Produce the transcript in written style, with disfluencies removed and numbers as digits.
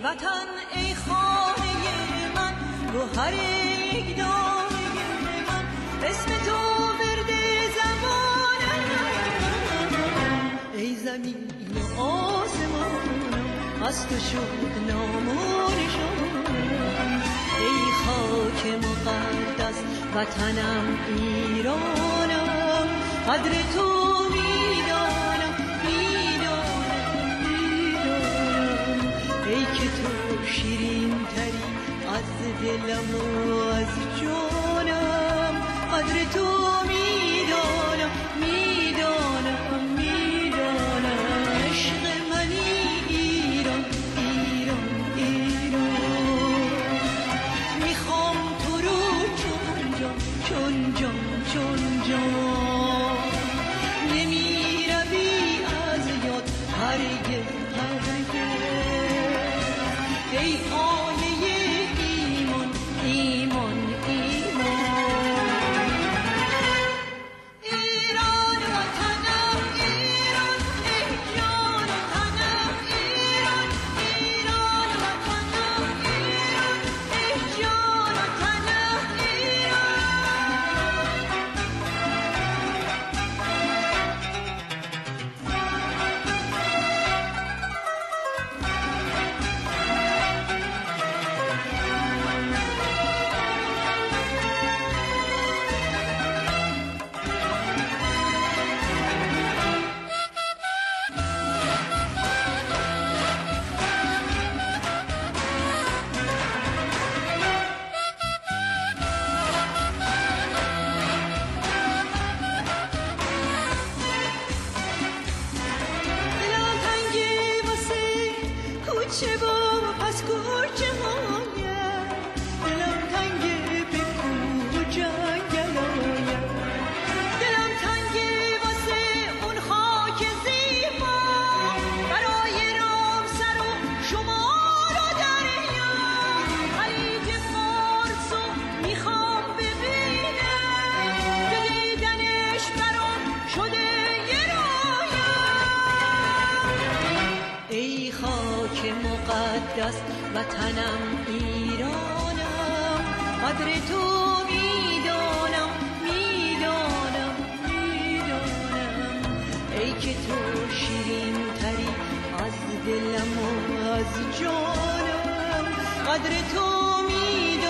وطن ای خانه من، گوهر یک دانه من، اسم تو ورد زمانم. ای زمین و آسمانم، از تو شد نام و نشانم. ای خاک مقدس وطنم ایرانم، قدر تو میدانم میدانم میدانم. ای که تو شیرین تری از دلم و از جانم، قدر تو میدانم میدانم میدانم. عشق منی ایران ایران ایران، میخوام تو رو چون جان چون جان چون جان. نمیروی از یاد هرگز هرگز، ای آیه ایمان ایمان ایمان. ایران وطنم ایران، ای جان و تنم ایران. ایران وطنم ایران، ای جان و تنم کوچه و پس کوچه هایم، دلم تنگه به کوه و جنگل هایم. دلم تنگه واسه اون خاک زیبا، برای رامسر و شمال و دریا. خلیج فارسو میخوام ببینم، که دیدنش برام شده یه رویا. ای خاک مقدس وطنم ایرانم، قدر تو میدانم میدانم میدانم. ای که تو شیرین تری از دلم و از جانم، قدر تو میدانم